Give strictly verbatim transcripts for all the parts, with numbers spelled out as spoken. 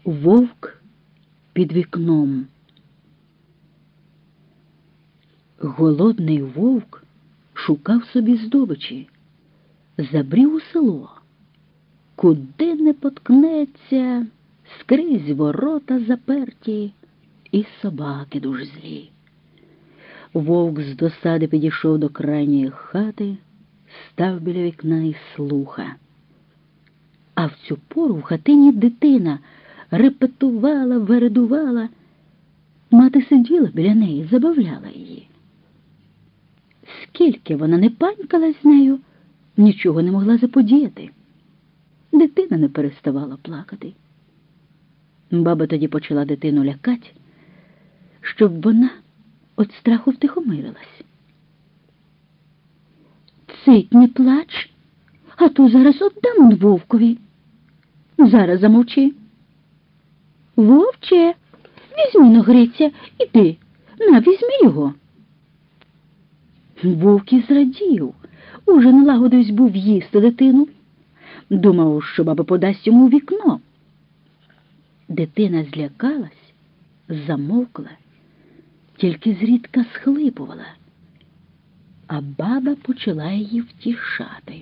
Вовк під вікном. Голодний вовк шукав собі здобичі, забрів у село. Куди не поткнеться, скрізь ворота заперті і собаки дуже злі. Вовк з досади підійшов до крайньої хати, став біля вікна і слуха. А в цю пору в хатині дитина репетувала, вередувала. Мати сиділа біля неї, забавляла її. Скільки вона не панькалась з нею, нічого не могла заподіяти. Дитина не переставала плакати. Баба тоді почала дитину лякати, щоб вона від страху втихомирилась. «Цить, не плач, а то зараз отдам вовкові. Зараз замовчи. Вовче, візьми ногриця, іди, на, візьми його». Вовк і зрадів, уже налагодився був їсти дитину. Думав, що баба подасть йому у вікно. Дитина злякалась, замовкла, тільки зрідка схлипувала, а баба почала її втішати.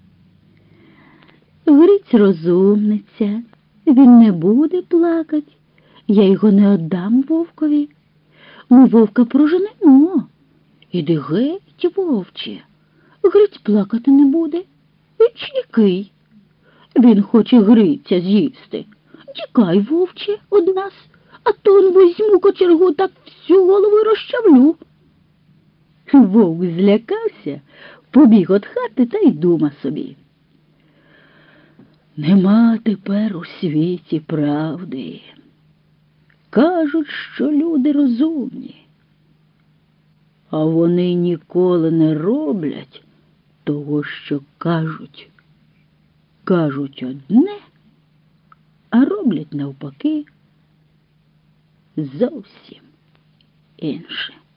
«Гриць розумниця, він не буде плакать, я його не отдам вовкові. Ми вовка проженемо. Іди геть, вовче, Гриць плакати не буде, віч який. Він хоче Гриця з'їсти. Тікай, вовче, од нас, а то он возьму кочергу, так всю голову розчавлю». Вовк злякався, побіг від хати та й дума собі: «Нема тепер у світі правди. Кажуть, що люди розумні, а вони ніколи не роблять того, що кажуть. Кажуть одне, а роблять навпаки зовсім інше».